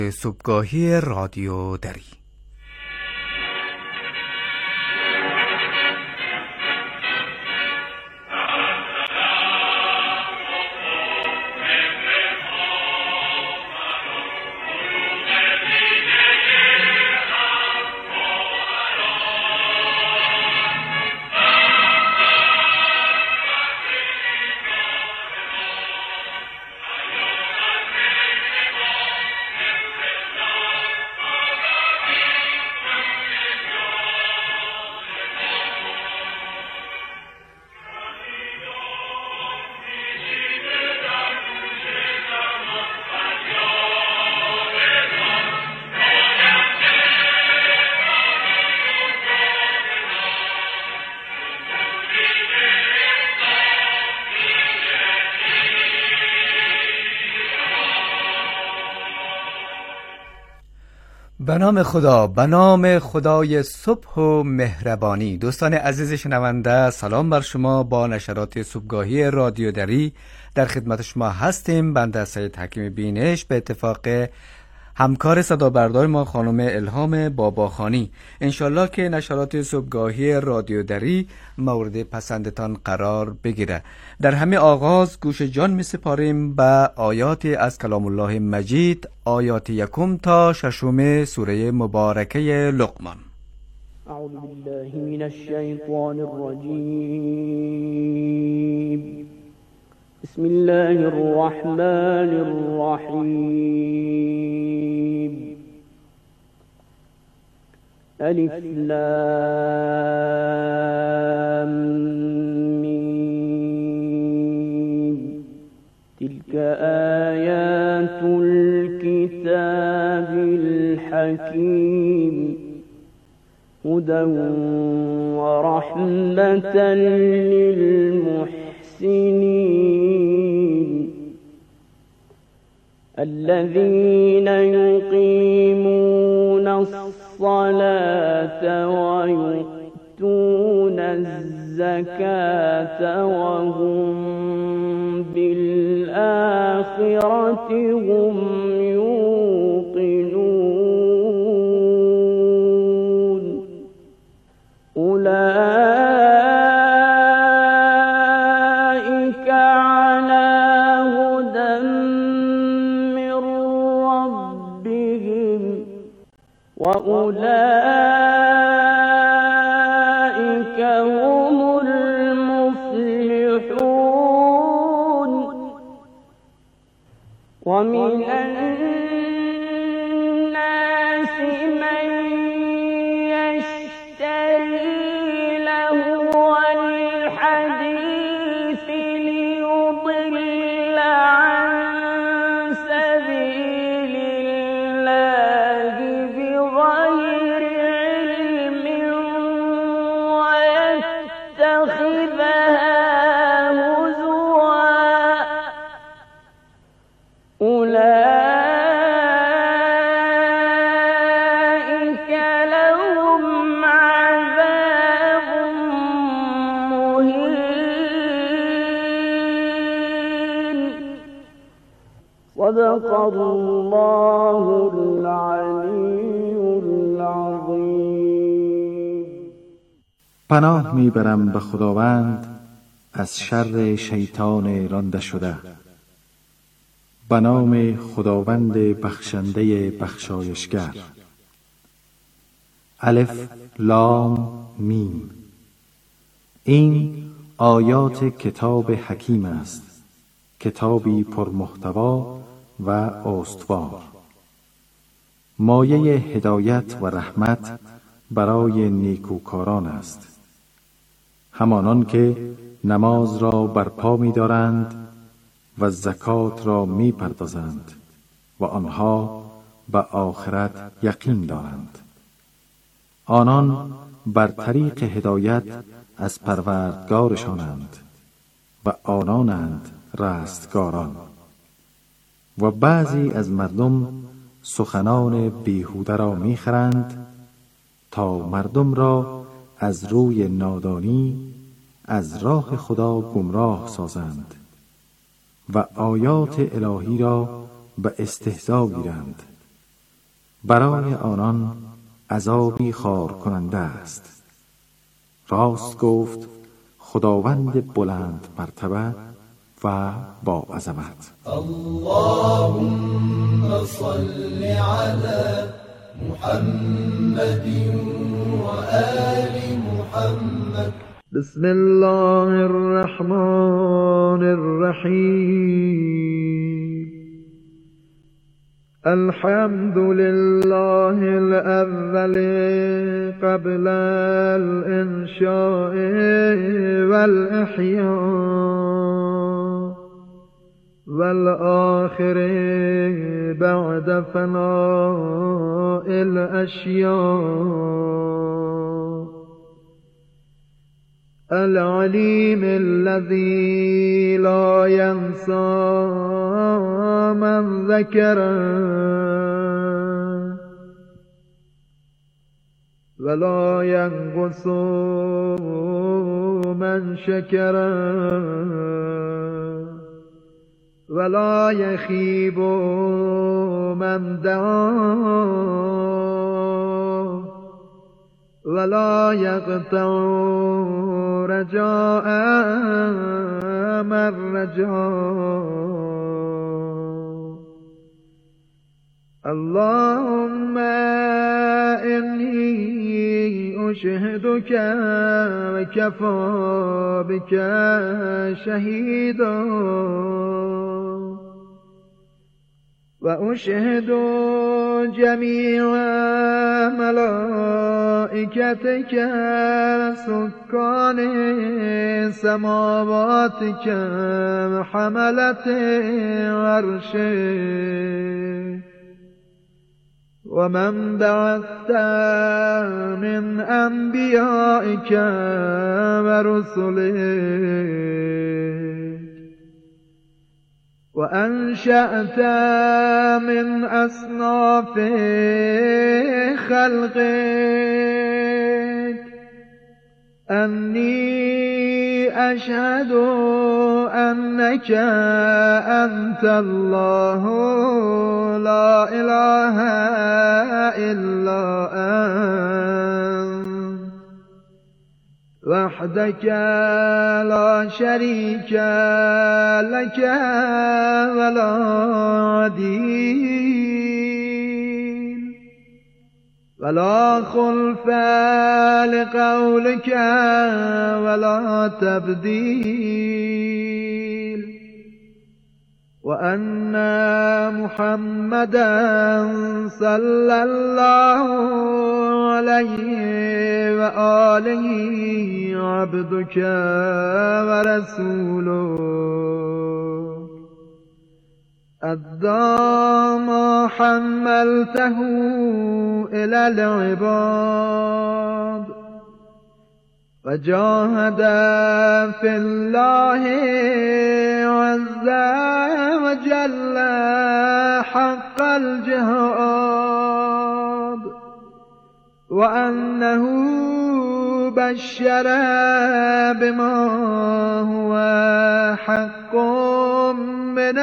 صبحگاهی رادیو دری. به نام خدا، به نام خدای صبح و مهربانی. دوستان عزیز شنونده، سلام بر شما. با نشرات صبحگاهی رادیو دری در خدمت شما هستیم. بنده سید حکیم بینش به اتفاق همکار صدا بردار ما خانم الهام باباخانی. انشالله که نشرات صبحگاهی رادیو دری مورد پسندتان قرار بگیره. در همه آغاز گوش جان می سپاریم به آیاتی از کلام الله مجید، آیات 1 تا 6 سوره مبارکه لقمان. اعوذ بالله من الشیطان الرجیم. بسم الله الرحمن الرحیم. الف لام میم. تلك آیات الكتاب الحکیم. هدى ورحمة للمحسنين الذين يقيمون الصلاة ويؤتون الزكاة وهم بالآخرة هم يوقنون. أولئك على هدى من ربهم وأولئك هم المفلحون. ومن الناس من يشتري لهو الحديث ليضل عن سبيل الله بغير علم ويتخذها هزوا. أولئك لهم عذاب مهين. صدق الله العلی العظیم. پناه میبرم به خداوند از شر شیطان رانده شده. به نام خداوند بخشنده بخشایشگر. الف لام میم. این آیات کتاب حکیم است، کتابی پرمحتوا و استوار، مایه هدایت و رحمت برای نیکوکاران است، همانان که نماز را برپا می دارند و زکات را می پردازند و آنها به آخرت یقین دارند. آنان بر طریق هدایت از پروردگارشانند و آنانند رستگاران. و بعضی از مردم سخنان بیهوده را میخرند تا مردم را از روی نادانی از راه خدا گمراه سازند و آیات الهی را به استهزا گیرند برای آنان عذابی خار کننده است. راست گفت خداوند بلند مرتبه و با عظمت. اللهم صل على محمد و آل محمد. بسم الله الرحمن الرحیم. الحمد لله الأول قبل الإنشاء والإحياء والآخر بعد فناء الأشياء. العليم الذي لا ينسى من ذكره ولا ينقص من شكره ولا يخيب من دعاه ولا يقطع رجاء من رجاه. اللهم إني أشهدك وكفى بك شهيدا وأشهد جميع ملائكتك سكان سماواتك وحملة عرشك ومن بعثت من أنبيائك ورسلك وأنشأت من أصناف خلقك أني أشهد أنك أنت الله لا إله إلا أنت وحدك لا شريك لك ولا عديل ولا خلف لقولك ولا تبديل وأن محمدا صلى الله عليه وآله عبدك ورسوله أدى ما حملته إلى العباد وجاهد في الله عز وجل حق الجهاد وأنه بشر بما هو حق من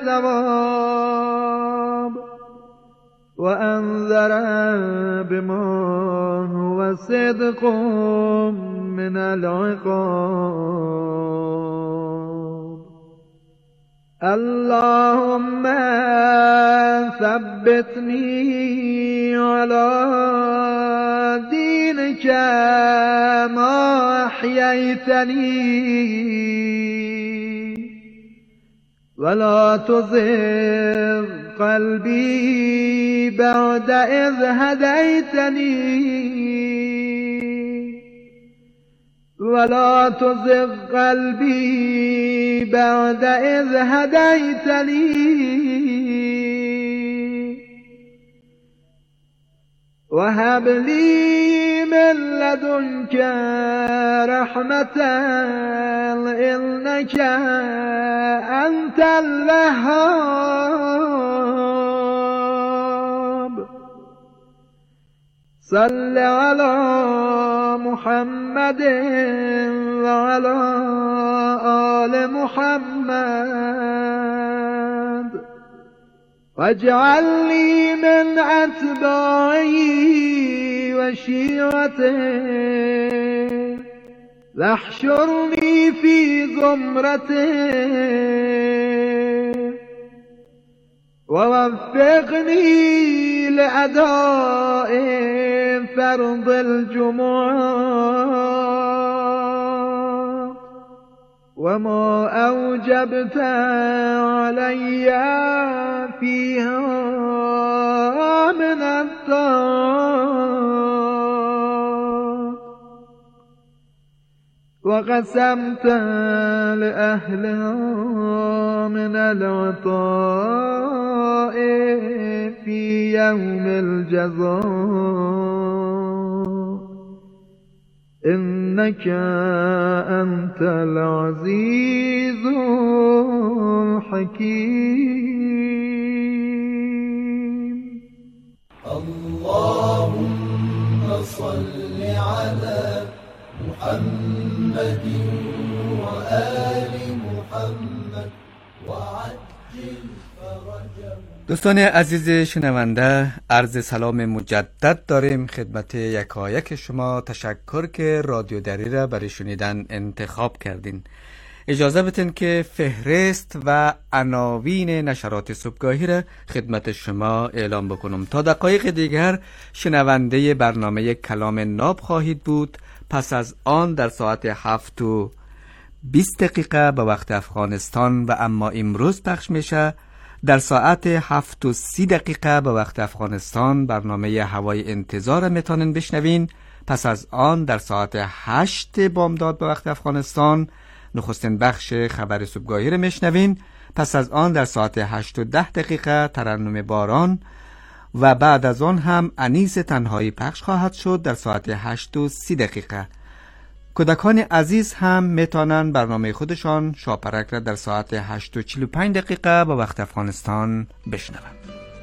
الثواب وأنذر بما هو صدق من العقاب. اللهم ثبتني على دينك ما أحييتني ولا تزغ قلبي بعد إذ هديتني ولا تزغ قلبي بعد إذ هديتني وهب لي من لدنك رحمة إنك أنت الوهاب. صل على محمد وعلى آل محمد واجعلني من أتباعي وشيعته واحشرني في زمرته ووفقني لأداء فرض الجمعة وما أوجبت علي فيها من الطاعات وقسمت لأهلها من العطاء في يوم الجزاء إنك أنت العزيز الحكيم. اللهم صل على محمد وآل محمد وعجل فرجهم. دوستان عزیز شنونده، عرض سلام مجدد داریم خدمت یکایک شما. تشکر که رادیو دری را برای شنیدن انتخاب کردین. اجازه بدین که فهرست و عناوین نشرات صبحگاهی را خدمت شما اعلام بکنم. تا دقایق دیگر شنونده برنامه کلام ناب خواهید بود. پس از آن در ساعت 7:20 به وقت افغانستان و اما امروز پخش میشه. در ساعت 7:30 به وقت افغانستان برنامه هوای انتظار میتونن بشنوین. پس از آن در ساعت 8 بامداد به وقت افغانستان نخستین بخش خبر صبحگاهی رو میشنوین. پس از آن در ساعت 8:10 ترنم باران و بعد از آن هم انیس تنهایی پخش خواهد شد در ساعت 8:30. کودکان عزیز هم میتونن برنامه خودشان شاپرک را در ساعت 8:45 به وقت افغانستان بشنوند.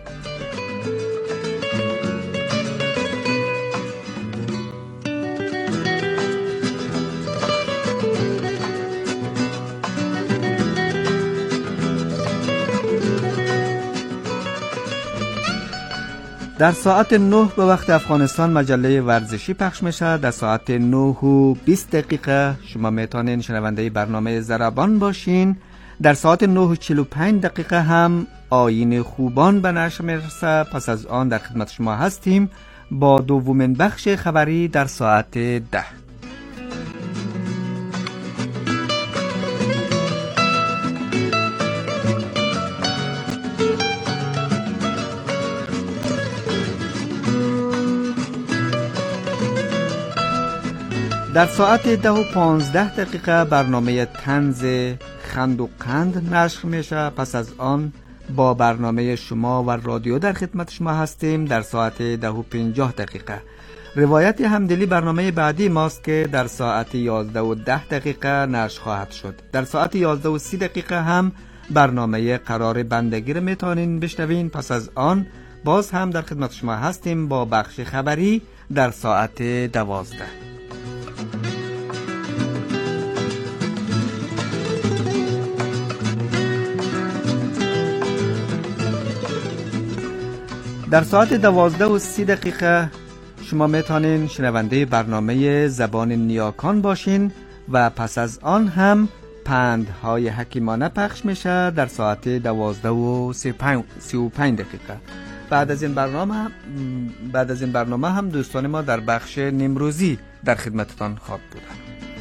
در ساعت 9 به وقت افغانستان مجله ورزشی پخش میشه. در ساعت 9:20 شما میتونین شنونده برنامه ضربان باشین. در ساعت 9:45 هم آیین خوبان به نشر میرسه. پس از آن در خدمت شما هستیم با دومین بخش خبری در ساعت 10. در ساعت 10:15 برنامه طنز خند و قند نشر میشه. پس از آن با برنامه شما و رادیو در خدمت شما هستیم در ساعت 10:50. روایت همدلی برنامه بعدی ماست که در ساعت 11:10 نشر خواهد شد. در ساعت 11:30 هم برنامه قرار بندگی رو میتونین بشنوین. پس از آن باز هم در خدمت شما هستیم با بخش خبری در ساعت 12. در ساعت 12:30 شما میتونین شنونده برنامه زبان نیاکان باشین و پس از آن هم پندهای حکیمانه پخش میشه در ساعت 12:35. بعد از این برنامه هم دوستان ما در بخش نیمروزی در خدمتتان خواهد بودن.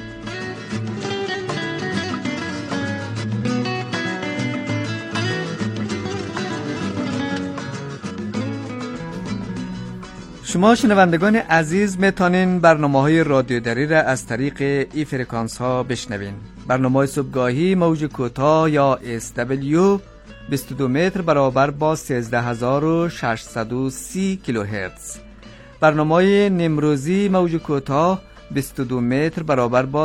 شما شنوندگان عزیز میتونین برنامه‌های رادیو دری را از طریق ای فرکانس ها بشنوین. برنامه صبحگاهی موج کوتاه یا SW 22 متر برابر با 13630 کیلوهرتز. برنامه نیمروزی موج کوتاه 22 متر برابر با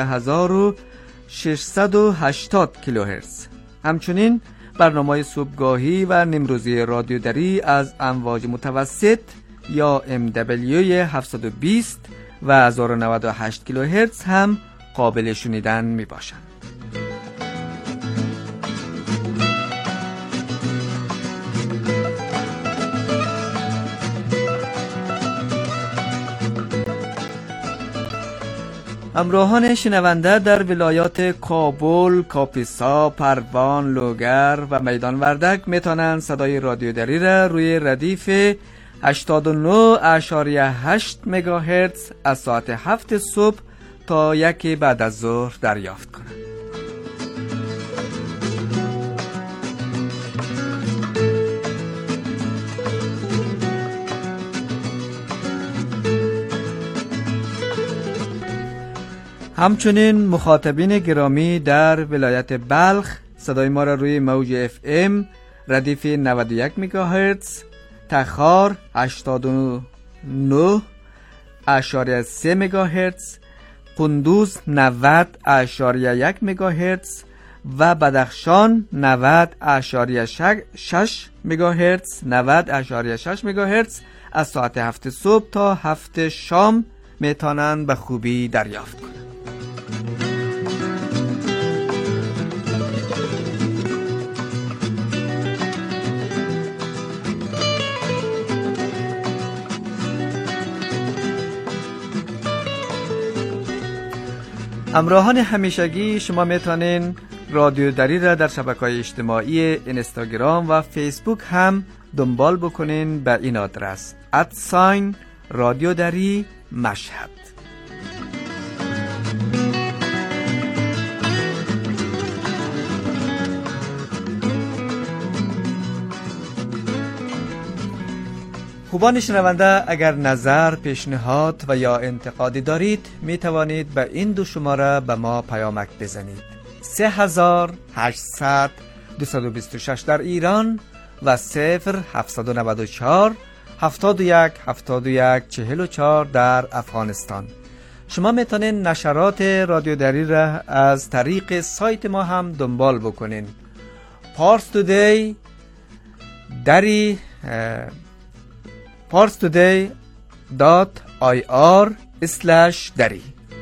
13680 کیلوهرتز. همچنین برنامه صبحگاهی و نیمروزی رادیو دری از امواج متوسط یا MW 720 و 1098 کیلوهرتز هم قابل شنیدن می باشند. همراهان شنونده در ولایات کابل، کاپیسا، پروان، لوگر و میدان وردک میتونن صدای رادیو دری را روی ردیف 89.8 مگاهرتز از ساعت 7 صبح تا 1 بعد از ظهر دریافت کنند. همچنین مخاطبین گرامی در ولایت بلخ صدای ما را روی موج FM ردیف 91 مگاهرتز، تخار 89.3 مگاهرتز، قندوز 90.1 مگاهرتز و بدخشان 90.6 مگاهرتز 90.6 مگاهرتز از ساعت 7 صبح تا 7 شام میتونن به خوبی دریافت کنند. همراهان همیشگی، شما میتونین رادیو دری را در شبکه‌های اجتماعی اینستاگرام و فیسبوک هم دنبال بکنین به این آدرس رادیو دری مشهد. خوبان شنونده، اگر نظر، پیشنهاد و یا انتقادی دارید می توانید به این دو شماره به ما پیامک بزنید: 3800 226 در ایران و 0794 71 71 44 در افغانستان. شما می توانید نشرات رادیو دری را از طریق سایت ما هم دنبال بکنین: parstoday.ir/dari.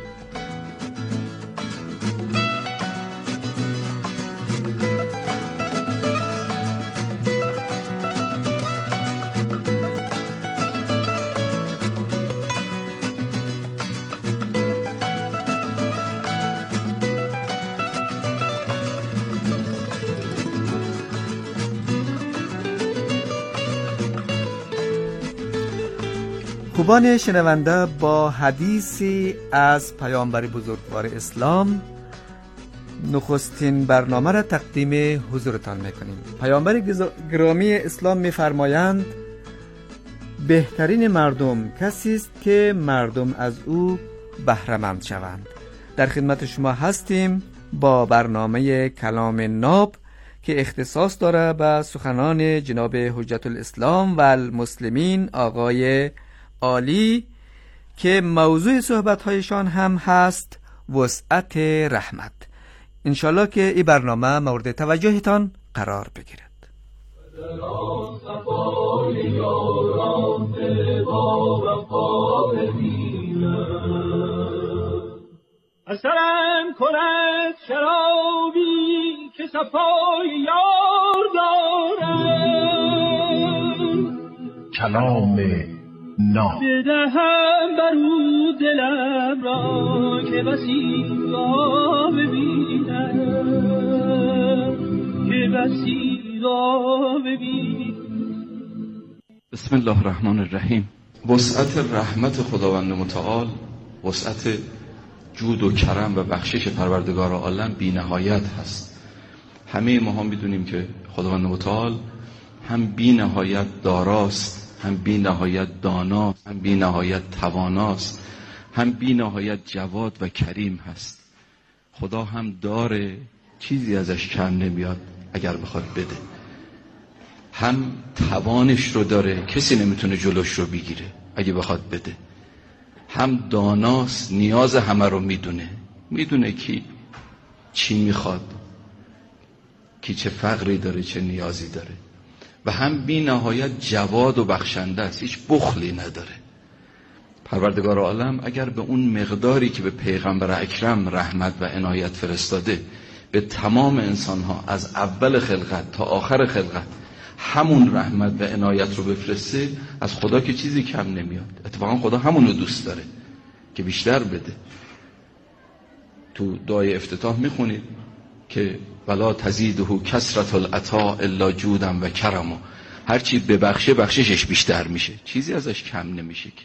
خوبان شنونده، با حدیثی از پیامبر بزرگوار اسلام نخستین برنامه را تقدیم حضورتان میکنیم. پیامبر گرامی اسلام میفرمایند بهترین مردم کسی است که مردم از او بهره‌مند شوند. در خدمت شما هستیم با برنامه کلام ناب که اختصاص داره به سخنان جناب حجت الاسلام و المسلمین آقای عالی که موضوع صحبت‌هایشان هم هست وسعت رحمت. انشالله که این برنامه مورد توجهتان قرار بگیرد. اثرم کند شرابی که صفای یار دارم، کلام ناب بدهم برو دلم را که بسی را ببینم، که بسی را ببینم. بسم الله الرحمن الرحیم. وسعت رحمت خداوند متعال، وسعت جود و کرم و بخشش پروردگار عالم بی نهایت هست. همه ما هم میدونیم که خداوند متعال هم بی نهایت داراست، هم بی نهایت داناست، هم بی نهایت تواناست، هم بی نهایت جواد و کریم هست. خدا هم داره، چیزی ازش کم نمیاد اگر بخواد بده. هم توانش رو داره، کسی نمیتونه جلوش رو بگیره اگه بخواد بده. هم داناست، نیاز همه رو میدونه کی چی میخواد، کی چه فقری داره، چه نیازی داره. و هم بی نهایت جواد و بخشنده است، هیچ بخلی نداره. پروردگار عالم اگر به اون مقداری که به پیغمبر اکرم رحمت و عنایت فرستاده به تمام انسانها از اول خلقت تا آخر خلقت همون رحمت و عنایت رو بفرسته، از خدا که چیزی کم نمیاد. اتفاقا خدا همون رو دوست داره که بیشتر بده. تو دعای افتتاح میخونید که ولا تزیده کثرة العطاء الا جودا و کرما، هرچی ببخشه بخششش بیشتر میشه، چیزی ازش کم نمیشه که.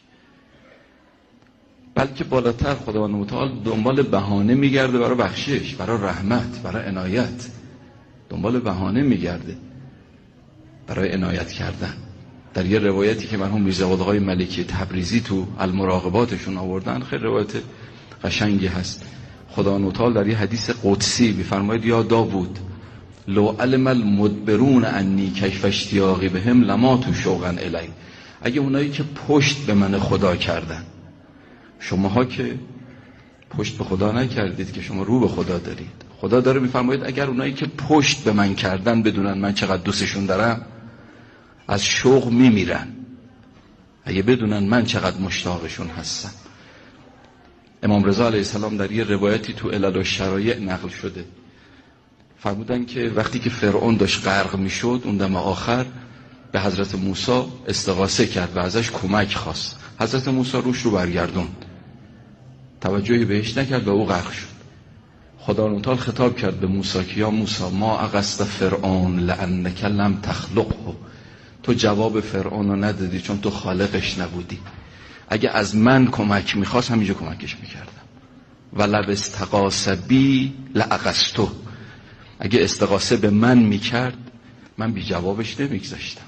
بلکه بالاتر خداوند متعال دنبال بهانه میگرده برای بخشش، برای رحمت، برای عنایت، دنبال بهانه میگرده برای عنایت کردن. در یه روایتی که مرحوم میرزا آقای ملکی تبریزی تو المراقباتشون آوردن، خیلی روایت قشنگی هست. خداوند متعال در یه حدیث قدسی میفرماید یا داوود لو علم المدبرون انی کیف اشتیاقی بهم لما تو شوقا الی. اگه اونایی که پشت به من خدا کردن، شماها که پشت به خدا نکردید که شما رو به خدا دارید، خدا داره میفرماید اگر اونایی که پشت به من کردن بدونن من چقدر دوستشون دارم، از شوق میمیرن. اگه بدونن من چقدر مشتاقشون هستم. امام رضا علیه السلام در یه روایتی تو علل الشرایع نقل شده، فرمودن که وقتی که فرعون داشت غرق میشد، اون دم آخر به حضرت موسی استغاثه کرد و ازش کمک خواست. حضرت موسی روش رو برگردوند، توجهی بهش نکرد و او غرق شد. خداوند تعالی خطاب کرد به موسی که یا موسی ما اغست فرعون لانک لم تخلقه، تو جواب فرعون رو ندادی چون تو خالقش نبودی. اگه از من کمک میخواست همینجا کمکش میکردم. ولو استغاث بی لاغثته، اگه استغاثه به من میکرد من بی جوابش نمیگذاشتم.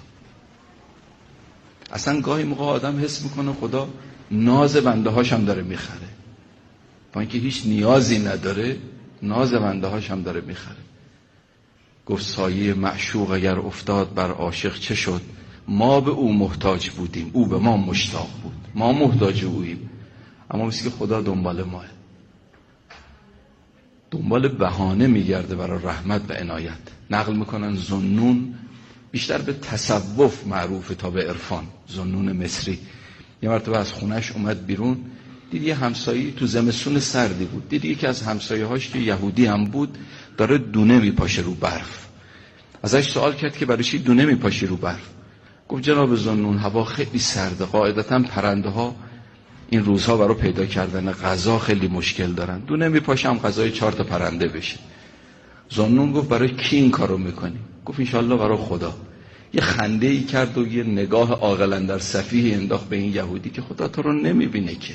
اصلا گاهی موقع آدم حس میکنه خدا ناز بنده هاش هم داره میخره، با اینکه هیچ نیازی نداره ناز بنده هاش هم داره میخره. گفت سایه معشوق اگر افتاد بر عاشق چه شد، ما به او محتاج بودیم او به ما مشتاق بود، ما محتاج اوییم. اما مثل که خدا دنبال ماه، دنبال بهانه میگرده برای رحمت و عنایت. نقل میکنن ذوالنون بیشتر به تصوف معروفه تا به عرفان. ذوالنون مصری یه مرتبه از خونش اومد بیرون، دید یه همسایه‌ای تو زمستون سردی بود، دید یکی از همسایه‌هاش که یهودی هم بود داره دونه میپاشه رو برف. ازش سوال کرد که برای چی دونه میپاشی رو برف؟ گفت جناب ذوالنون هوا خیلی سرده، قاعدتاً پرنده ها این روزها برای پیدا کردن غذا خیلی مشکل دارن، دونه میپاشم غذای 4 تا پرنده بشه. ذوالنون گفت برای کی این کارو میکنی؟ گفت انشالله برای خدا. یه خنده ای کرد و یه نگاه عاقلانه در سفیه انداخت به این یهودی که خدا تو رو نمیبینه که.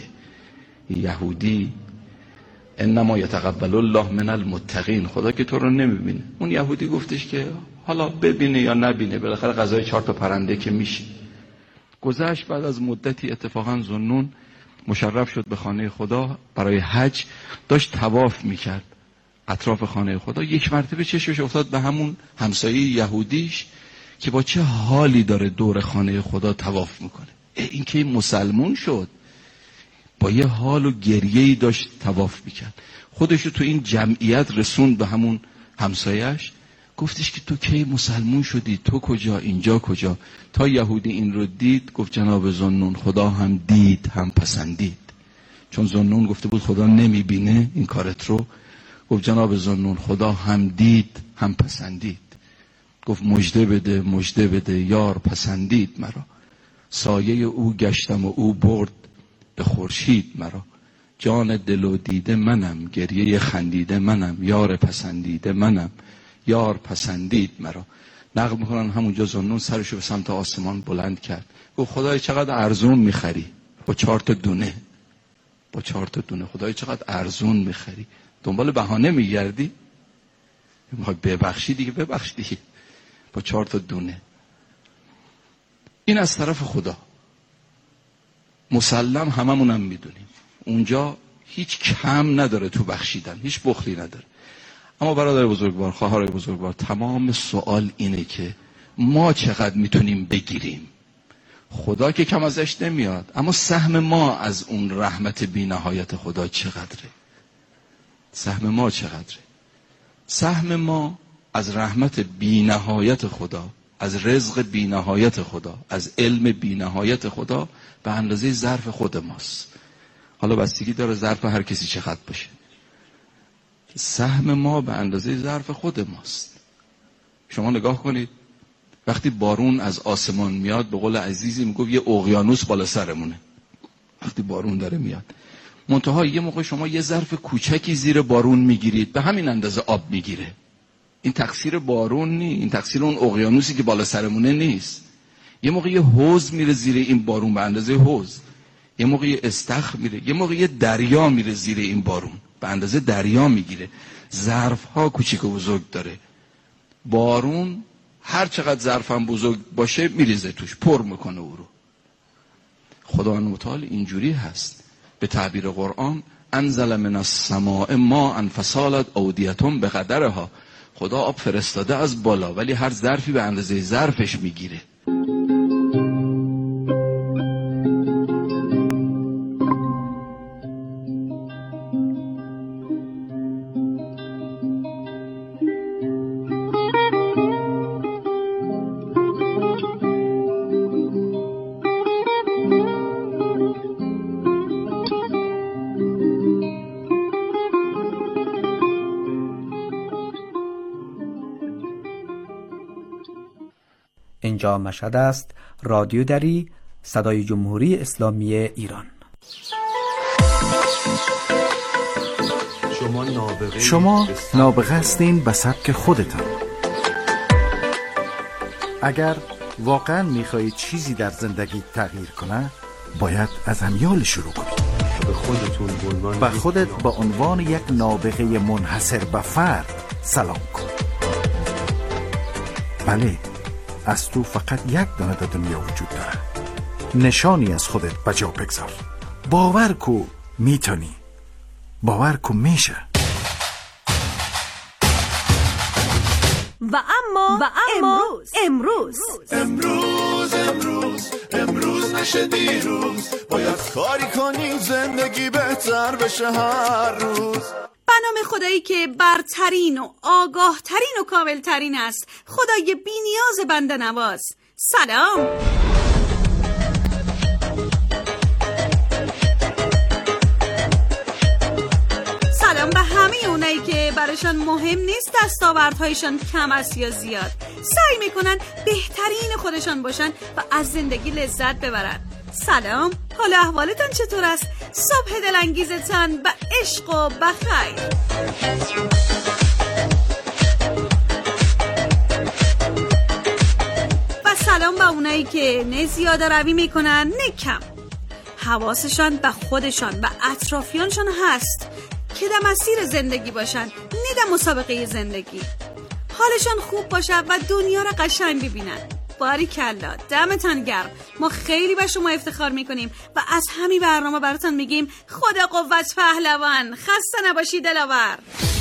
یهودی انما یتقبل الله من المتقین، خدا که تو رو نمیبینه. اون یهودی گفتش که حالا ببینه یا نبینه بالاخره غذای 4 تا پرنده که میشه. گذشت. بعد از مدتی اتفاقا ذوالنون مشرف شد به خانه خدا برای حج، داشت طواف میکرد اطراف خانه خدا. یک مرتبه چشمش افتاد به همون همسایه یهودیش که با چه حالی داره دور خانه خدا طواف میکنه. این که مسلمون شد، با یه حال و گریه‌ای داشت طواف میکرد. خودشو تو این جمعیت رسوند به همون همسایه‌اش، گفتش که تو کی مسلمون شدی؟ تو کجا؟ اینجا کجا؟ تا یهودی این رو دید گفت جناب ذوالنون خدا هم دید هم پسندید. چون ذوالنون گفته بود خدا نمیبینه این کارت رو، گفت جناب ذوالنون خدا هم دید هم پسندید. گفت مژده بده مژده بده یار پسندید مرا، سایه او گشتم و او برد به خورشید مرا. جان دل و دیده منم، گریه خندیده منم، یار پسندیده منم، یار پسندید مرا. نقل میکنن همونجا ذوالنون سرشو به سمت آسمان بلند کرد، گفت خدای چقدر ارزون میخری با 4 تا دونه، با 4 تا دونه خدای چقدر ارزون میخری. دنبال بهانه میگردی؟ میخوای ببخشی دیگه ببخش دیگه، با 4 تا دونه. این از طرف خدا مسلم، هممونم میدونیم اونجا هیچ کم نداره تو بخشیدن، هیچ بخلی نداره. اما برادر بزرگوار، خواهرای بزرگوار، تمام سوال اینه که ما چقدر میتونیم بگیریم. خدا که کم ازش نمیاد، اما سهم ما از اون رحمت بی نهایت خدا چقدره؟ سهم ما چقدره؟ سهم ما از رحمت بی نهایت خدا، از رزق بی نهایت خدا، از علم بی نهایت خدا به اندازه ظرف خود ماست. حالا بستگی داره ظرف هر کسی چقدر باشه. سهم ما به اندازه ظرف خود ماست. شما نگاه کنید وقتی بارون از آسمان میاد، به قول عزیزی میگفت یه اقیانوس بالا سرمونه. وقتی بارون داره میاد منتها یه موقع شما یه ظرف کوچکی زیر بارون میگیرید، به همین اندازه آب میگیره. این تقصیر بارون نیست، این تقصیر اون اقیانوسی که بالا سرمونه نیست. یه موقع یه حوض میره زیر این بارون به اندازه حوض، یه موقع یه استخر میره، یه موقع یه دریا میره زیر این بارون به اندازه دریا میگیره. ظرف ها کوچیک و بزرگ داره. بارون هر چقدر ظرفم بزرگ باشه میریزه توش، پر میکنه او رو. خداوند متعال اینجوری هست. به تعبیر قرآن انزل من السماء ماء فسالت اودیة بقدرها. خدا آب فرستاده از بالا، ولی هر ظرفی به اندازه ظرفش میگیره. اینجا مشهد است، رادیو دری، صدای جمهوری اسلامی ایران. شما نابغه هستین به سبک خودتان. اگر واقعا میخواهید چیزی در زندگی تغییر کنه، باید از همیال شروع کنید. به خودت به عنوان یک نابغه منحصر به فرد سلام کن. بله، از تو فقط یک دانه در دنیا وجود داره. نشانی از خودت به جا بگذار. باور کو میتونی، باور کو میشه. و اما امروز نشه دیروز. باید کاری کنی زندگی بهتر بشه هر روز. به نام خدایی که برترین و آگاهترین و کاملترین است، خدای بی نیاز بنده نواز. سلام. سلام به همه اونایی که براشون مهم نیست دستاوردهایشان کم است یا زیاد، سعی میکنن بهترین خودشان باشن و از زندگی لذت ببرن. سلام، حال احوالتان چطور است؟ صبح دلانگیزتان به عشق و بخیر. و سلام به اونایی که نه زیاده روی میکنن نه کم، حواسشان به خودشان و اطرافیانشان هست که در مسیر زندگی باشن، نه در مسابقه زندگی. حالشان خوب باشه و دنیا را قشنگ ببینن. باریکلا، دمتان گرم. ما خیلی به شما افتخار میکنیم و از همین برنامه براتون میگیم خدا قوت پهلوان. خسته نباشی دلاور.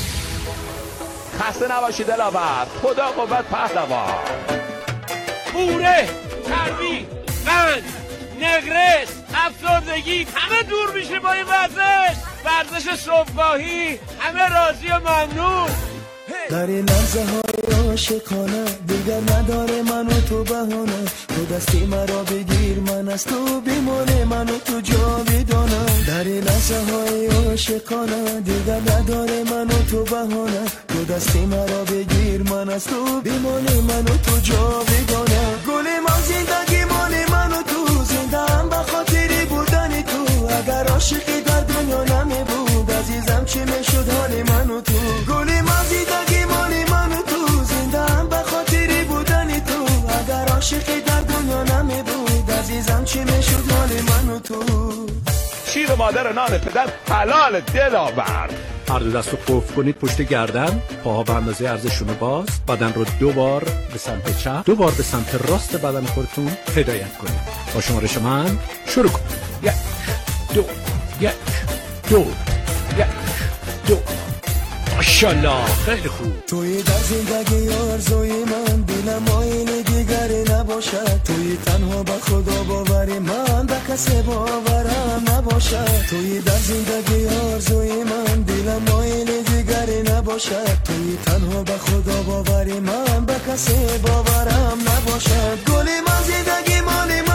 خسته نباشی دلاور. خدا قوت پهلوان. بوره، چربی، قند، نگرس، افسردگی همه دور میشه با این ورزش صبحگاهی. همه راضی و ممنون. در این لحظه های عاشقانه دیگر نداره من و تو بهانه. تو دستی مرا بگیر من از تو بیمانه، من و تو جاویدانه. در این لحظه های عاشقانه دیگر نداره من و تو بهانه. تو دستی مرا بگیر من از تو بیمانه، من و تو جاویدانه. گل من زندگی مال من و تو، زنده هم به خاطری بودن تو. اگر عاشقی در دنیا نمی بود عزیزم چی میشد حال من و تو. گل من زندگی مال من و تو، زنده هم به خاطری بودن تو. اگر عاشقی در دنیا نمی بود عزیزم چی میشد حال من و تو. شیر مادر نان پدر حلال دلاور. هر دو دست رو قفل کنید پشت گردن، پاها به اندازه عرضشون باز، بدن رو 2 بار به سمت چپ، 2 بار به سمت راست بدن خودتون هدایت کنید. با شمارش من شروع کنید. 1 2 1 2 1 2. ماشاءالله، خیلی خوب. توی در زندگی آرزوی من، دلم آینه دیگری نباشد. توی تنها به خدا باوری من، به کسی باورم نباشد. توی در زندگی آرزوی من، دلم آینه دیگری نباشد. توی تنها به خدا باوری من، به کسی باورم نباشد. گل من زندگی مال من